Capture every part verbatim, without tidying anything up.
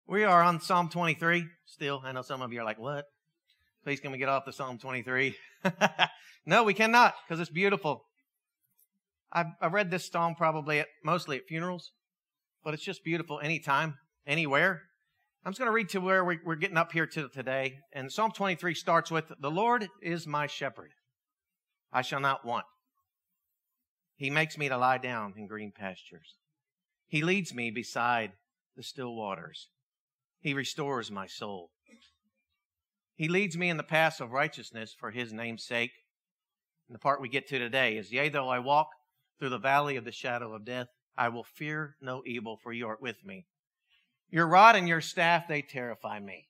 We are on Psalm twenty-three still. I know some of you are like, what? Please can we get off the Psalm twenty-three? No, we cannot, because it's beautiful. I've, I've read this psalm probably at, mostly at funerals, but it's just beautiful anytime, anywhere. I'm just going to read to where we, we're getting up here to today. And Psalm twenty-three starts with, "The Lord is my shepherd. I shall not want. He makes me to lie down in green pastures. He leads me beside the still waters. He restores my soul. He leads me in the paths of righteousness for His name's sake." And the part we get to today is, "Yea, though I walk through the valley of the shadow of death, I will fear no evil, for you are with me. Your rod and your staff, they terrify me."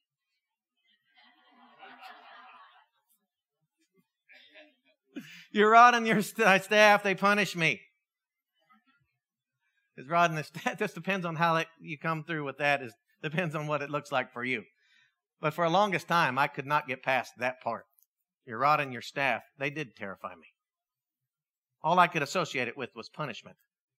Your rod and your staff, they punish me. His rod and the staff, this depends on how it, you come through with that. It depends on what it looks like for you. But for the longest time, I could not get past that part. Your rod and your staff, they did terrify me. All I could associate it with was punishment.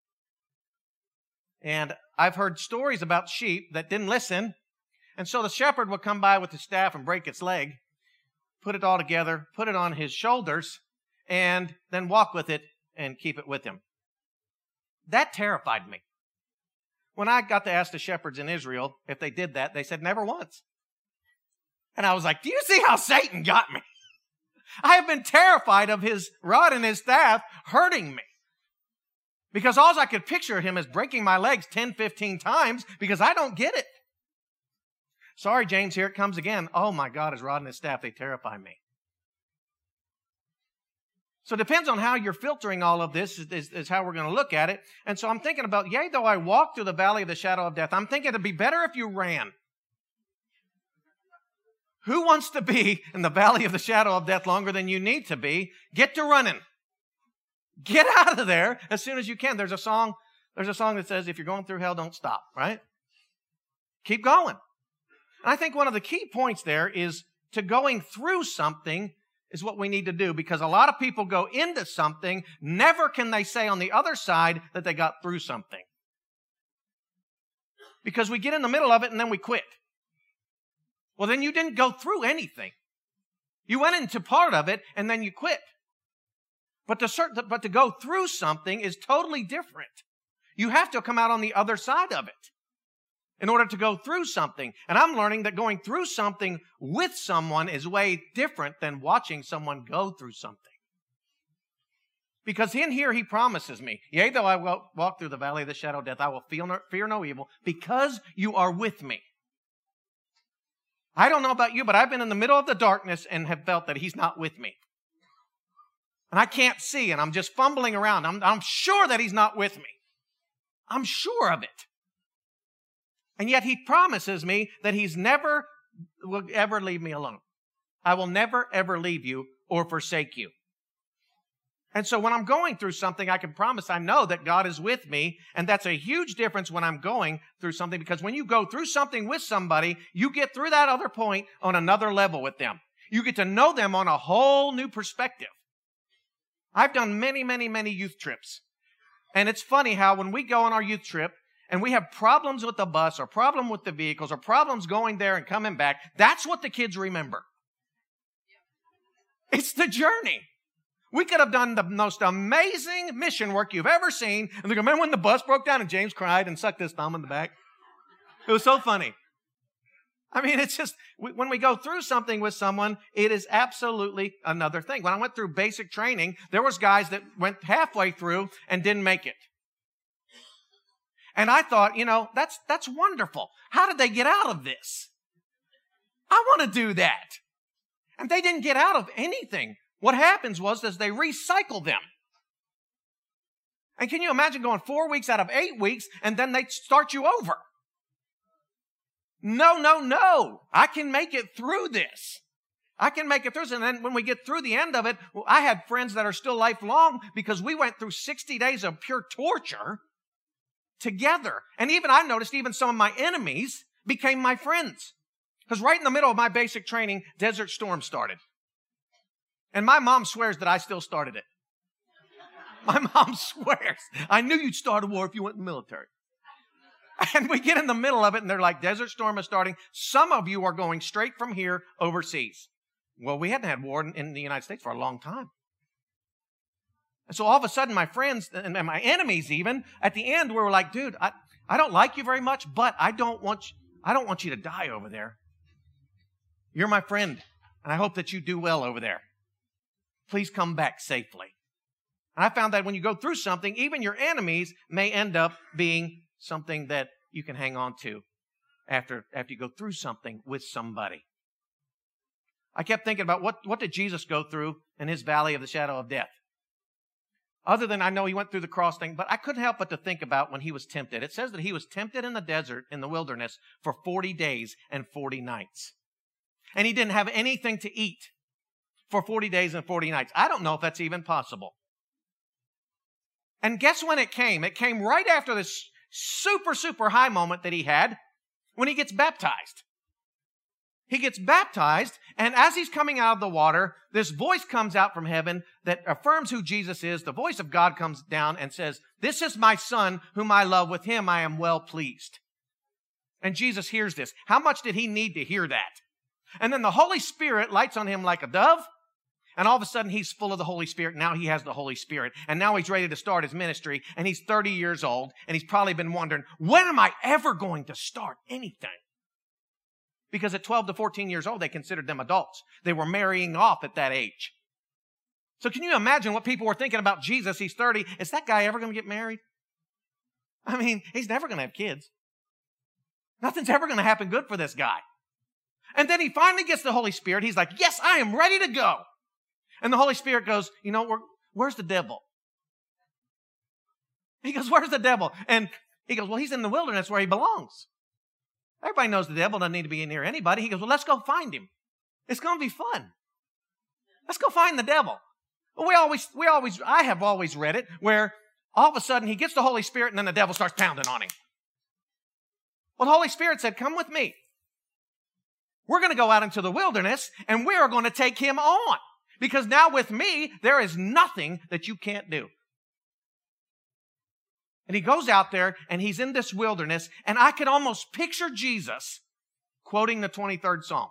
And I've heard stories about sheep that didn't listen. And so the shepherd would come by with his staff and break its leg, put it all together, put it on his shoulders, and then walk with it and keep it with him. That terrified me. When I got to ask the shepherds in Israel if they did that, they said never once. And I was like, do you see how Satan got me? I have been terrified of his rod and his staff hurting me. Because all I could picture him is breaking my legs ten, fifteen times because I don't get it. Sorry, James, here it comes again. Oh my God, his rod and his staff, they terrify me. So it depends on how you're filtering all of this is, is, is how we're going to look at it. And so I'm thinking about, yea, though I walk through the valley of the shadow of death, I'm thinking it'd be better if you ran. Who wants to be in the valley of the shadow of death longer than you need to be? Get to running. Get out of there as soon as you can. There's a song, there's a song that says, if you're going through hell, don't stop, right? Keep going. And I think one of the key points there is to going through something is what we need to do, because a lot of people go into something, never can they say on the other side that they got through something. Because we get in the middle of it and then we quit. Well, then you didn't go through anything. You went into part of it and then you quit. But to, certain, but to go through something is totally different. You have to come out on the other side of it in order to go through something. And I'm learning that going through something with someone is way different than watching someone go through something. Because in here he promises me, yea, though I walk through the valley of the shadow of death, I will feel no, fear no evil, because you are with me. I don't know about you, but I've been in the middle of the darkness and have felt that He's not with me. And I can't see, and I'm just fumbling around. I'm, I'm sure that He's not with me. I'm sure of it. And yet He promises me that He's never will ever leave me alone. I will never, ever leave you or forsake you. And so when I'm going through something, I can promise I know that God is with me. And that's a huge difference when I'm going through something, because when you go through something with somebody, you get through that other point on another level with them. You get to know them on a whole new perspective. I've done many, many, many youth trips. And it's funny how when we go on our youth trip and we have problems with the bus or problem with the vehicles or problems going there and coming back, that's what the kids remember. It's the journey. We could have done the most amazing mission work you've ever seen. And they go, remember when the bus broke down and James cried and sucked his thumb in the back? It was so funny. I mean, it's just, when we go through something with someone, it is absolutely another thing. When I went through basic training, there was guys that went halfway through and didn't make it. And I thought, you know, that's, that's wonderful. How did they get out of this? I want to do that. And they didn't get out of anything. What happens was is they recycle them. And can you imagine going four weeks out of eight weeks and then they start you over? No, no, no. I can make it through this. I can make it through this. And then when we get through the end of it, well, I had friends that are still lifelong because we went through sixty days of pure torture together. And even I noticed even some of my enemies became my friends. Because right in the middle of my basic training, Desert Storm started. And my mom swears that I still started it. My mom swears. I knew you'd start a war if you went in the military. And we get in the middle of it, and they're like, Desert Storm is starting. Some of you are going straight from here overseas. Well, we hadn't had war in, in the United States for a long time. And so all of a sudden, my friends and my enemies even, at the end, we were like, dude, I, I don't like you very much, but I don't want you, I don't want you to die over there. You're my friend, and I hope that you do well over there. Please come back safely. And I found that when you go through something, even your enemies may end up being something that you can hang on to after, after you go through something with somebody. I kept thinking about what, what did Jesus go through in his valley of the shadow of death? Other than I know he went through the cross thing, but I couldn't help but to think about when he was tempted. It says that he was tempted in the desert, in the wilderness, for forty days and forty nights. And he didn't have anything to eat for forty days and forty nights. I don't know if that's even possible. And guess when it came? It came right after this super, super high moment that he had when he gets baptized. He gets baptized, and as he's coming out of the water, this voice comes out from heaven that affirms who Jesus is. The voice of God comes down and says, "This is my Son whom I love. With him I am well pleased." And Jesus hears this. How much did he need to hear that? And then the Holy Spirit lights on him like a dove, and all of a sudden he's full of the Holy Spirit. Now he has the Holy Spirit, and now he's ready to start his ministry, and he's thirty years old, and he's probably been wondering, when am I ever going to start anything? Because at twelve to fourteen years old, they considered them adults. They were marrying off at that age. So can you imagine what people were thinking about Jesus? He's thirty. Is that guy ever going to get married? I mean, he's never going to have kids. Nothing's ever going to happen good for this guy. And then he finally gets the Holy Spirit. He's like, yes, I am ready to go. And the Holy Spirit goes, you know, where, where's the devil? He goes, where's the devil? And he goes, well, he's in the wilderness where he belongs. Everybody knows the devil doesn't need to be near anybody. He goes, well, let's go find him. It's going to be fun. Let's go find the devil. Well, we always, we always, I have always read it where all of a sudden he gets the Holy Spirit and then the devil starts pounding on him. Well, the Holy Spirit said, come with me. We're going to go out into the wilderness and we are going to take him on. Because now with me, there is nothing that you can't do. And he goes out there and he's in this wilderness, and I could almost picture Jesus quoting the twenty-third Psalm.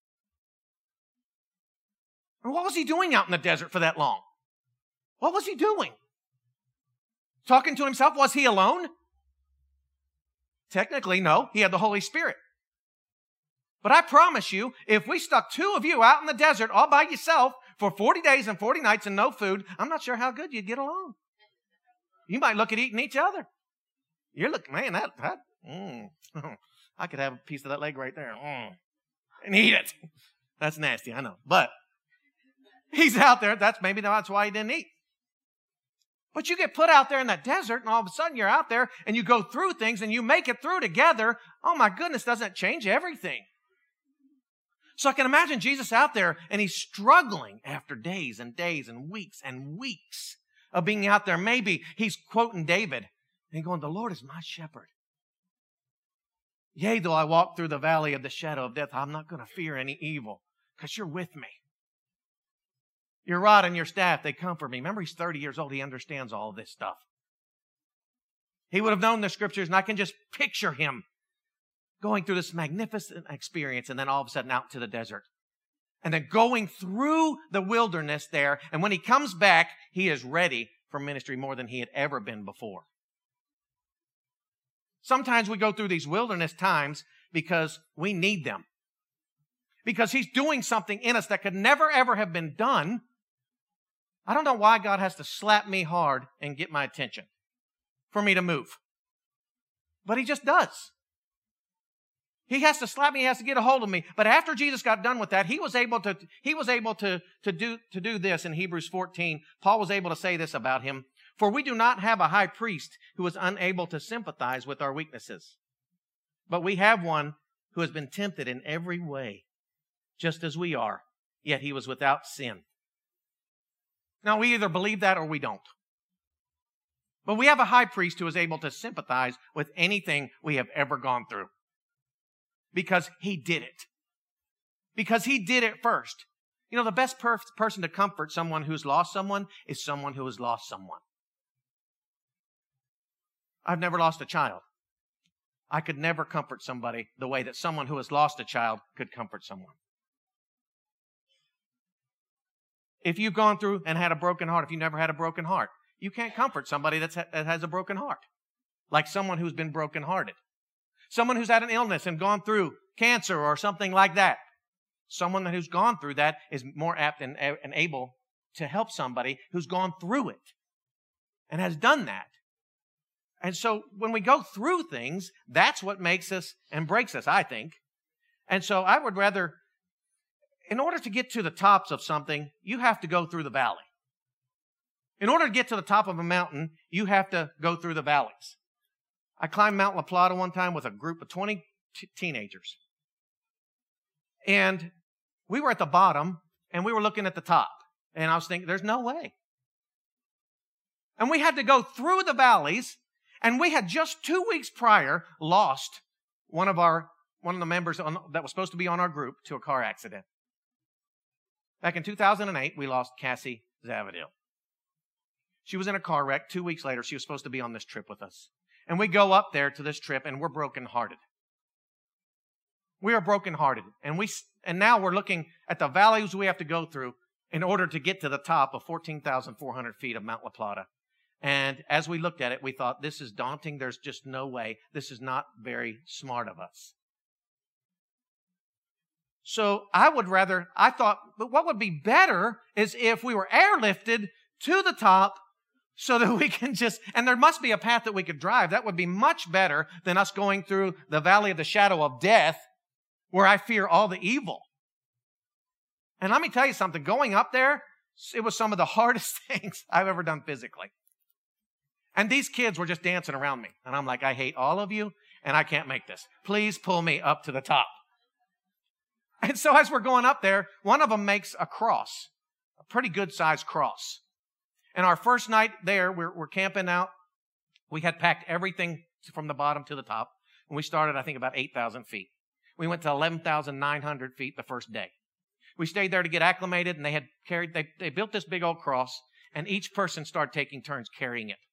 And what was he doing out in the desert for that long? What was he doing? Talking to himself? Was he alone? Technically, no. He had the Holy Spirit. But I promise you, if we stuck two of you out in the desert all by yourself for forty days and forty nights and no food, I'm not sure how good you'd get along. You might look at eating each other. You're looking, man, that, that, mm, I could have a piece of that leg right there mm, and eat it. That's nasty, I know. But he's out there. That's maybe that's why he didn't eat. But you get put out there in that desert, and all of a sudden you're out there, and you go through things, and you make it through together. Oh, my goodness, doesn't it change everything? So I can imagine Jesus out there, and he's struggling after days and days and weeks and weeks of being out there. Maybe he's quoting David and going, the Lord is my shepherd. Yea, though I walk through the valley of the shadow of death, I'm not going to fear any evil because you're with me. Your rod and your staff, they comfort me. Remember, he's thirty years old. He understands all of this stuff. He would have known the scriptures, and I can just picture him going through this magnificent experience and then all of a sudden out to the desert. And then going through the wilderness there. And when he comes back, he is ready for ministry more than he had ever been before. Sometimes we go through these wilderness times because we need them. Because he's doing something in us that could never, ever have been done. I don't know why God has to slap me hard and get my attention for me to move. But he just does. He has to slap me, he has to get a hold of me. But after Jesus got done with that, he was able to, he was able to, to, do, to do this in Hebrews fourteen. Paul was able to say this about him. For we do not have a high priest who is unable to sympathize with our weaknesses. But we have one who has been tempted in every way, just as we are, yet he was without sin. Now, we either believe that or we don't. But we have a high priest who is able to sympathize with anything we have ever gone through. Because he did it. Because he did it first. You know, the best per- person to comfort someone who's lost someone is someone who has lost someone. I've never lost a child. I could never comfort somebody the way that someone who has lost a child could comfort someone. If you've gone through and had a broken heart, if you never had a broken heart, you can't comfort somebody that's ha- that has a broken heart, like someone who's been brokenhearted. Someone who's had an illness and gone through cancer or something like that. Someone who's gone through that is more apt and, and able to help somebody who's gone through it and has done that. And so when we go through things, that's what makes us and breaks us, I think. And so I would rather, in order to get to the tops of something, you have to go through the valley. In order to get to the top of a mountain, you have to go through the valleys. I climbed Mount La Plata one time with a group of twenty t- teenagers. And we were at the bottom, and we were looking at the top. And I was thinking, there's no way. And we had to go through the valleys, and we had just two weeks prior lost one of our one of the members on, that was supposed to be on our group to a car accident. Back in two thousand eight, we lost Cassie Zavadil. She was in a car wreck. Two weeks later, she was supposed to be on this trip with us. And we go up there to this trip, and we're brokenhearted. We are brokenhearted. And, we, and now we're looking at the valleys we have to go through in order to get to the top of fourteen thousand four hundred feet of Mount La Plata. And as we looked at it, we thought, this is daunting. There's just no way. This is not very smart of us. So I would rather, I thought, but what would be better is if we were airlifted to the top so that we can just, and there must be a path that we could drive. That would be much better than us going through the valley of the shadow of death where I fear all the evil. And let me tell you something, going up there, it was some of the hardest things I've ever done physically. And these kids were just dancing around me. And I'm like, I hate all of you, and I can't make this. Please pull me up to the top. And so as we're going up there, one of them makes a cross, a pretty good-sized cross. And our first night there, we're, we're camping out. We had packed everything from the bottom to the top. And we started, I think, about eight thousand feet. We went to eleven thousand nine hundred feet the first day. We stayed there to get acclimated, and they had carried, they, they built this big old cross, and each person started taking turns carrying it.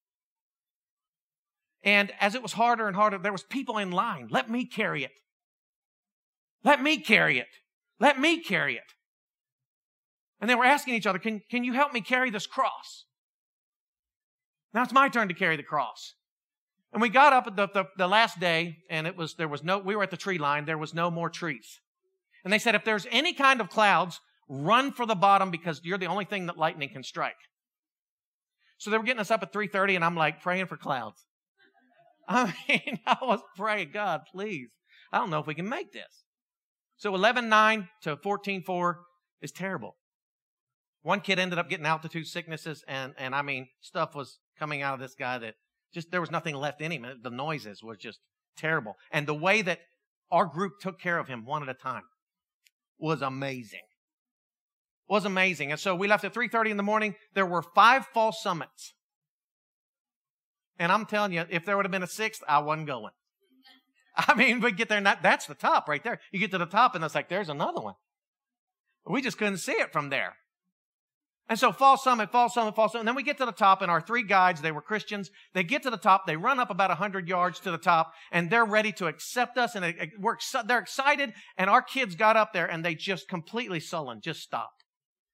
And as it was harder and harder, there was people in line. Let me carry it. Let me carry it. Let me carry it. And they were asking each other, can, can you help me carry this cross? Now it's my turn to carry the cross. And we got up at the, the, the last day, and it was there was no, we were at the tree line. There was no more trees. And they said, if there's any kind of clouds, run for the bottom because you're the only thing that lightning can strike. So they were getting us up at three thirty, and I'm like praying for clouds. I mean, I was praying, God, please. I don't know if we can make this. So eleven nine to fourteen four is terrible. One kid ended up getting altitude sicknesses, and, and I mean, stuff was coming out of this guy that just, there was nothing left in him. The noises was just terrible. And the way that our group took care of him one at a time was amazing. Was amazing. And so we left at three thirty in the morning. There were five false summits. And I'm telling you, if there would have been a sixth, I wasn't going. I mean, we get there, and that, that's the top right there. You get to the top, and it's like, there's another one. We just couldn't see it from there. And so fall summit, fall summit, fall summit. And then we get to the top, and our three guides, they were Christians. They get to the top. They run up about one hundred yards to the top, and they're ready to accept us. And they, we're, they're excited. And our kids got up there, and they just completely sullen, just stopped.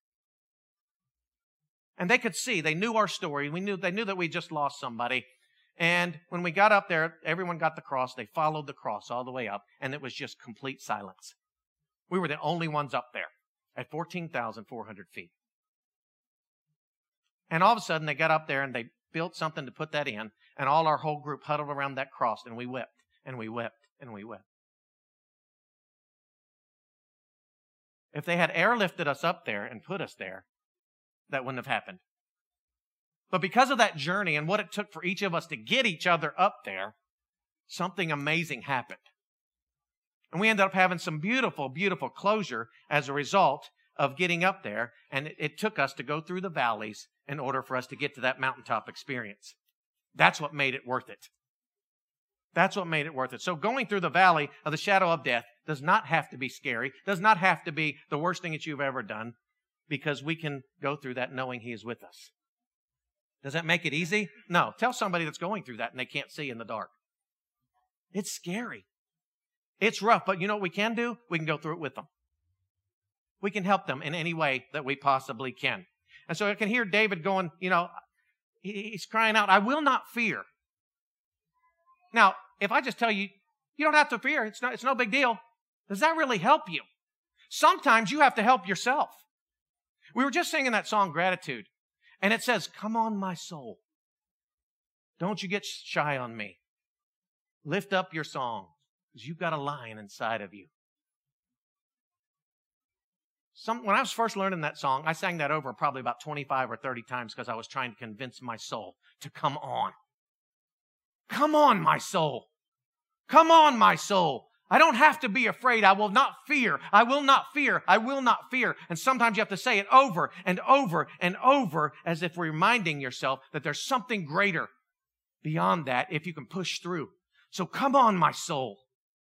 And they could see. They knew our story. We knew, they knew that we just lost somebody. And when we got up there, everyone got the cross. They followed the cross all the way up, and it was just complete silence. We were the only ones up there at fourteen thousand four hundred feet. And all of a sudden, they got up there, and they built something to put that in, and all our whole group huddled around that cross, and we wept, and we wept, and we wept. If they had airlifted us up there and put us there, that wouldn't have happened. But because of that journey and what it took for each of us to get each other up there, something amazing happened. And we ended up having some beautiful, beautiful closure as a result of getting up there. And it, it took us to go through the valleys in order for us to get to that mountaintop experience. That's what made it worth it. That's what made it worth it. So going through the valley of the shadow of death does not have to be scary, does not have to be the worst thing that you've ever done, because we can go through that knowing He is with us. Does that make it easy? No. Tell somebody that's going through that and they can't see in the dark. It's scary. It's rough, but you know what we can do? We can go through it with them. We can help them in any way that we possibly can. And so I can hear David going, you know, he's crying out, I will not fear. Now, if I just tell you, you don't have to fear, it's no, it's no big deal, does that really help you? Sometimes you have to help yourself. We were just singing that song, Gratitude, and it says, come on, my soul. Don't you get shy on me. Lift up your song, because you've got a lion inside of you. Some, when I was first learning that song, I sang that over probably about twenty-five or thirty times because I was trying to convince my soul to come on. Come on, my soul. Come on, my soul. I don't have to be afraid. I will not fear. I will not fear. I will not fear. And sometimes you have to say it over and over and over as if reminding yourself that there's something greater beyond that if you can push through. So come on, my soul.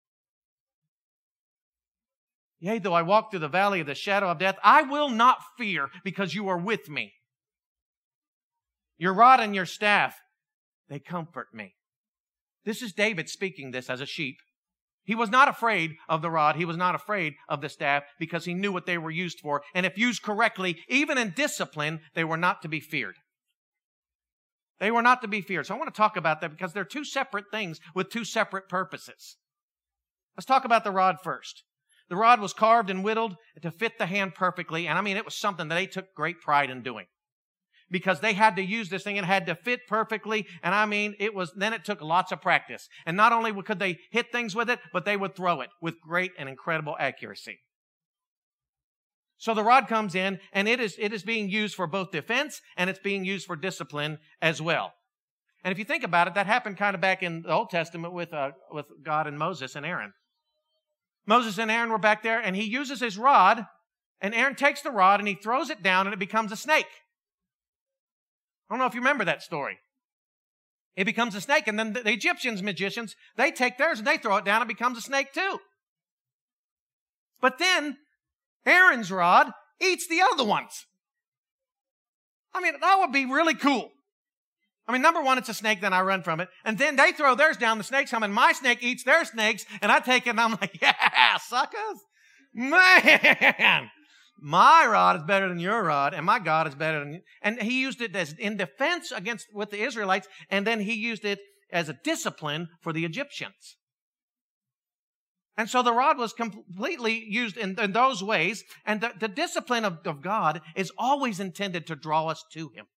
Yea, though I walk through the valley of the shadow of death, I will not fear because you are with me. Your rod and your staff, they comfort me. This is David speaking this as a sheep. He was not afraid of the rod. He was not afraid of the staff because he knew what they were used for. And if used correctly, even in discipline, they were not to be feared. They were not to be feared. So I want to talk about that because they're two separate things with two separate purposes. Let's talk about the rod first. The rod was carved and whittled to fit the hand perfectly. And I mean, it was something that they took great pride in doing. Because they had to use this thing and had to fit perfectly. And I mean, it was, then it took lots of practice. And not only could they hit things with it, but they would throw it with great and incredible accuracy. So the rod comes in and it is, it is being used for both defense and it's being used for discipline as well. And if you think about it, that happened kind of back in the Old Testament with, uh, with God and Moses and Aaron. Moses and Aaron were back there and he uses his rod and Aaron takes the rod and he throws it down and it becomes a snake. I don't know if you remember that story. It becomes a snake, and then the Egyptians, magicians, they take theirs and they throw it down, it becomes a snake too. But then Aaron's rod eats the other ones. I mean, that would be really cool. I mean, number one, it's a snake, then I run from it. And then they throw theirs down, the snakes come, and my snake eats their snakes, and I take it, and I'm like, yeah, suckers. Man, my rod is better than your rod, and my God is better than you. And he used it as in defense against with the Israelites, and then he used it as a discipline for the Egyptians. And so the rod was completely used in, in those ways, and the, the discipline of, of God is always intended to draw us to him.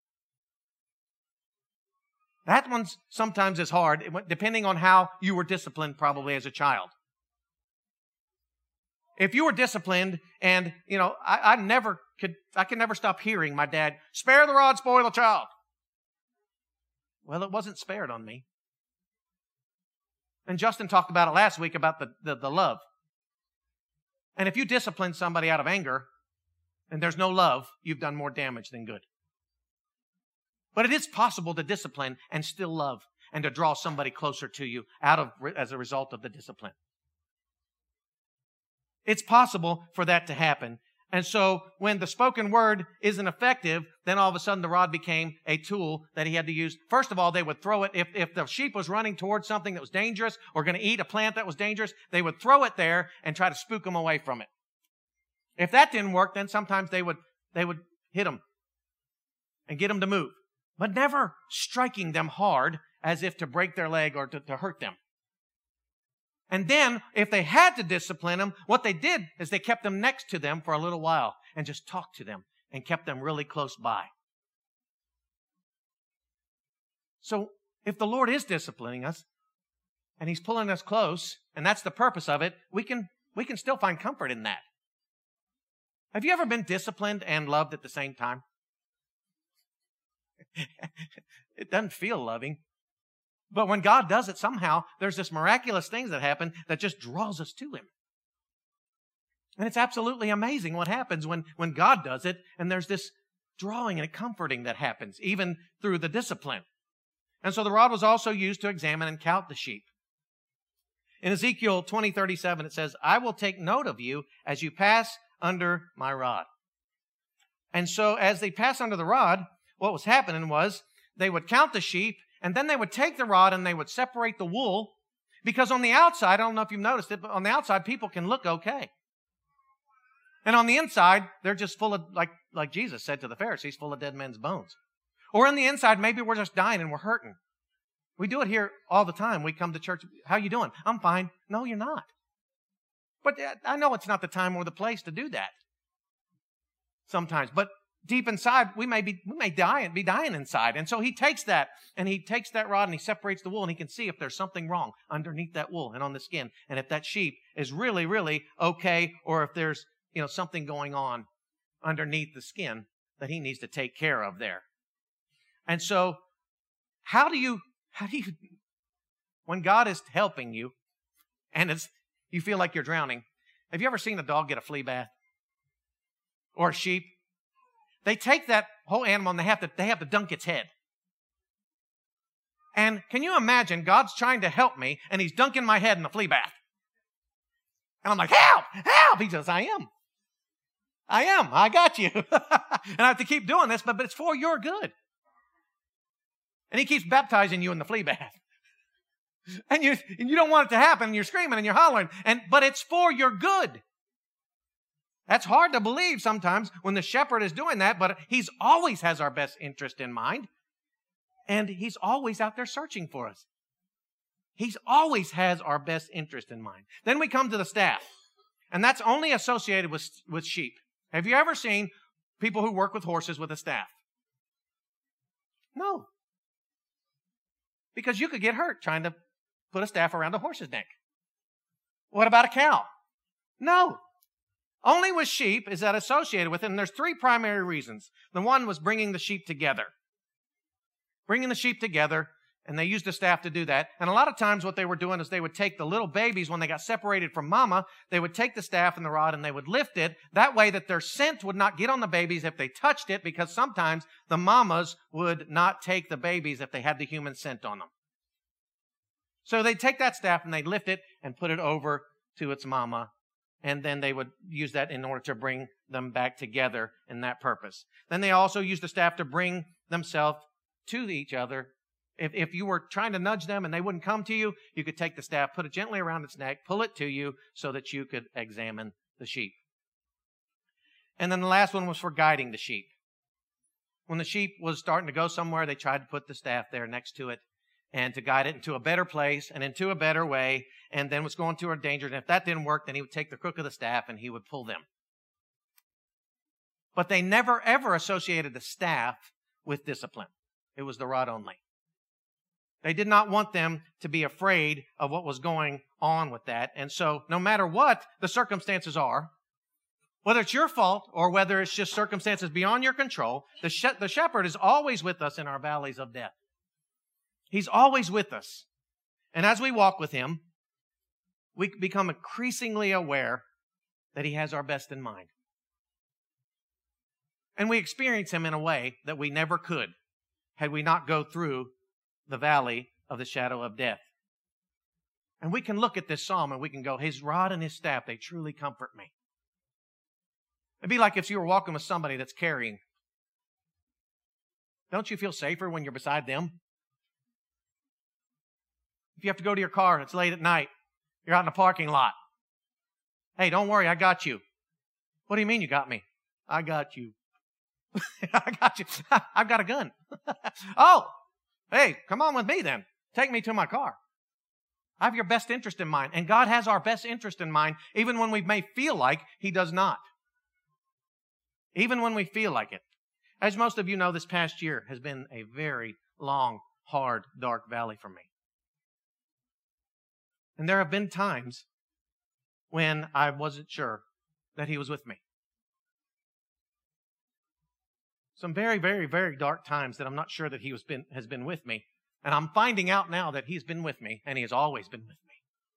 That one sometimes is hard, depending on how you were disciplined probably as a child. If you were disciplined and, you know, I, I never could, I could never stop hearing my dad, spare the rod, spoil the child. Well, it wasn't spared on me. And Justin talked about it last week about the, the, the love. And if you discipline somebody out of anger and there's no love, you've done more damage than good. But it is possible to discipline and still love and to draw somebody closer to you out of as a result of the discipline. It's possible for that to happen. And so when the spoken word isn't effective, then all of a sudden the rod became a tool that he had to use. First of all, they would throw it. If, if the sheep was running towards something that was dangerous or going to eat a plant that was dangerous, they would throw it there and try to spook them away from it. If that didn't work, then sometimes they would, they would hit them and get them to move, but never striking them hard as if to break their leg or to, to hurt them. And then, if they had to discipline them, what they did is they kept them next to them for a little while and just talked to them and kept them really close by. So, if the Lord is disciplining us and he's pulling us close, and that's the purpose of it, we can, we can still find comfort in that. Have you ever been disciplined and loved at the same time? It doesn't feel loving. But when God does it, somehow there's this miraculous things that happen that just draws us to him. And it's absolutely amazing what happens when, when God does it, and there's this drawing and comforting that happens, even through the discipline. And so the rod was also used to examine and count the sheep. In Ezekiel twenty thirty-seven, it says, I will take note of you as you pass under my rod. And so as they pass under the rod, what was happening was they would count the sheep, and then they would take the rod and they would separate the wool, Because on the outside, I don't know if you've noticed it, but on the outside, people can look okay. And on the inside, they're just full of, like, like Jesus said to the Pharisees, full of dead men's bones. Or on the inside, maybe we're just dying and we're hurting. We do it here all the time. We come to church. How you doing? I'm fine. No, you're not. But I know it's not the time or the place to do that. Sometimes. But deep inside, we may be we may die and be dying inside. And so he takes that and he takes that rod and he separates the wool and he can see if there's something wrong underneath that wool and on the skin. And if that sheep is really, really okay, or if there's, you know, something going on underneath the skin that he needs to take care of there. And so how do you how do you when God is helping you and it's you feel like you're drowning, have you ever seen a dog get a flea bath? Or a sheep? They take that whole animal and they have to they have to dunk its head. And can you imagine God's trying to help me and he's dunking my head in the flea bath? And I'm like, help! Help! He says, I am. I am. I got you. And I have to keep doing this, but, but it's for your good. And he keeps baptizing you in the flea bath. And you, and you don't want it to happen, and you're screaming and you're hollering, and but it's for your good. That's hard to believe sometimes when the shepherd is doing that, but he's always has our best interest in mind. And he's always out there searching for us. He's always has our best interest in mind. Then we come to the staff. And that's only associated with, with sheep. Have you ever seen people who work with horses with a staff? No. Because you could get hurt trying to put a staff around a horse's neck. What about a cow? No. Only with sheep is that associated with it, and there's three primary reasons. The one was bringing the sheep together. Bringing the sheep together, and they used a staff to do that. And a lot of times what they were doing is they would take the little babies when they got separated from mama, they would take the staff and the rod and they would lift it. That way that their scent would not get on the babies if they touched it, because sometimes the mamas would not take the babies if they had the human scent on them. So they'd take that staff and they'd lift it and put it over to its mama. And then they would use that in order to bring them back together in that purpose. Then they also used the staff to bring themselves to each other. If, if you were trying to nudge them and they wouldn't come to you, you could take the staff, put it gently around its neck, pull it to you so that you could examine the sheep. And then the last one was for guiding the sheep. When the sheep was starting to go somewhere, they tried to put the staff there next to it and to guide it into a better place and into a better way, and then was going to a danger. And if that didn't work, then he would take the crook of the staff and he would pull them. But they never, ever associated the staff with discipline. It was the rod only. They did not want them to be afraid of what was going on with that. And so no matter what the circumstances are, whether it's your fault or whether it's just circumstances beyond your control, the, sh- the shepherd is always with us in our valleys of death. He's always with us. And as we walk with him, we become increasingly aware that he has our best in mind. And we experience him in a way that we never could had we not go through the valley of the shadow of death. And we can look at this psalm and we can go, his rod and his staff, they truly comfort me. It'd be like if you were walking with somebody that's carrying. Don't you feel safer when you're beside them? If you have to go to your car and it's late at night, you're out in the parking lot. Hey, don't worry, I got you. What do you mean you got me? I got you. I got you. I've got a gun. Oh, hey, come on with me then. Take me to my car. I have your best interest in mind. And God has our best interest in mind, even when we may feel like he does not. Even when we feel like it. As most of you know, this past year has been a very long, hard, dark valley for me. And there have been times when I wasn't sure that he was with me. Some very, very, very dark times that I'm not sure that he was been, has been with me. And I'm finding out now that he's been with me, and he has always been with me.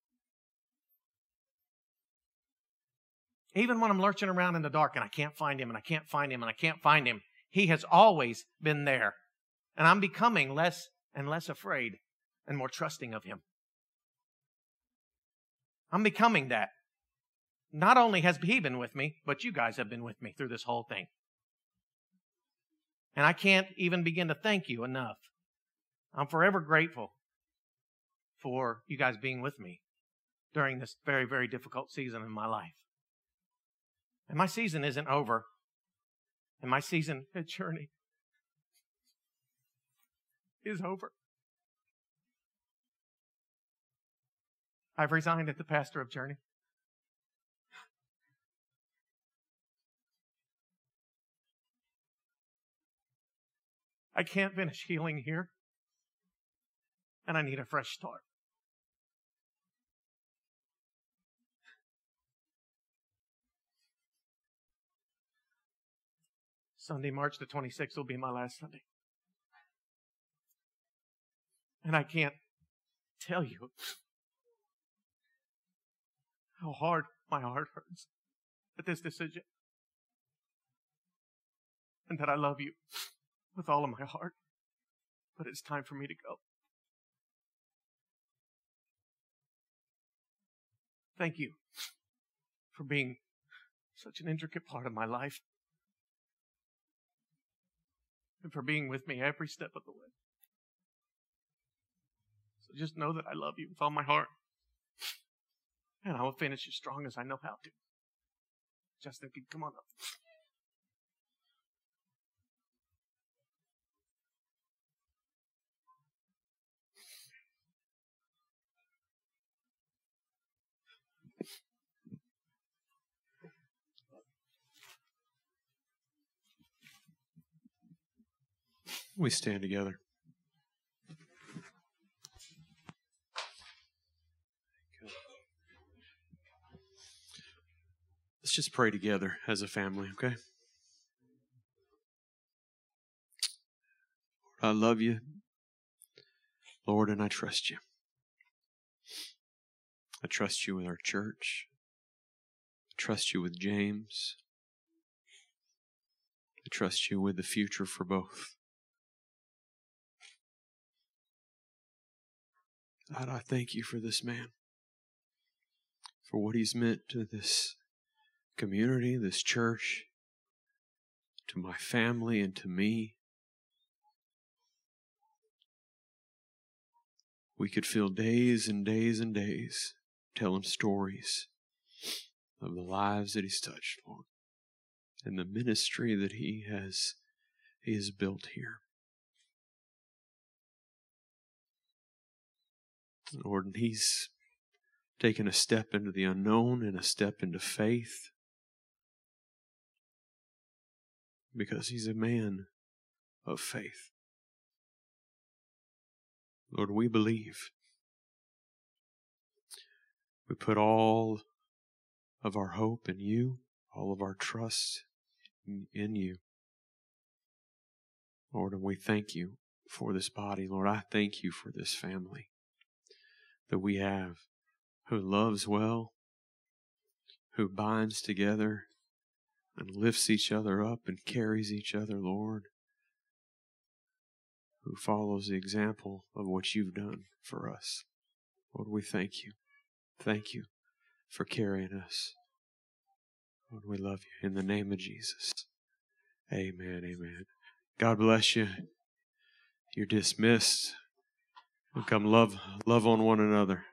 Even when I'm lurching around in the dark and I can't find him, and I can't find him, and I can't find him, he has always been there. And I'm becoming less and less afraid and more trusting of him. I'm becoming that. Not only has he been with me, but you guys have been with me through this whole thing. And I can't even begin to thank you enough. I'm forever grateful for you guys being with me during this very, very difficult season in my life. And my season isn't over. And my season at Journey is over. I've resigned as the pastor of Journey. I can't finish healing here. And I need a fresh start. Sunday, March the twenty-sixth will be my last Sunday. And I can't tell you how hard my heart hurts at this decision. And that I love you with all of my heart. But it's time for me to go. Thank you for being such an intricate part of my life. And for being with me every step of the way. So just know that I love you with all my heart. And I will finish as strong as I know how to. Justin, come on up. We stand together. Let's just pray together as a family, okay? I love you, Lord, and I trust you. I trust you with our church. I trust you with James. I trust you with the future for both. God, I thank you for this man, for what he's meant to this community, this church, to my family, and to me. We could fill days and days and days telling stories of the lives that he's touched, Lord, and the ministry that he has, he has built here. Lord, and he's taken a step into the unknown and a step into faith because he's a man of faith. Lord, we believe. We put all of our hope in you, all of our trust in you. Lord, and we thank you for this body. Lord, I thank you for this family that we have, who loves well, who binds together and lifts each other up and carries each other, Lord, who follows the example of what you've done for us. Lord, we thank you. Thank you for carrying us. Lord, we love you. In the name of Jesus. Amen, amen. God bless you. You're dismissed. Come love, love on one another.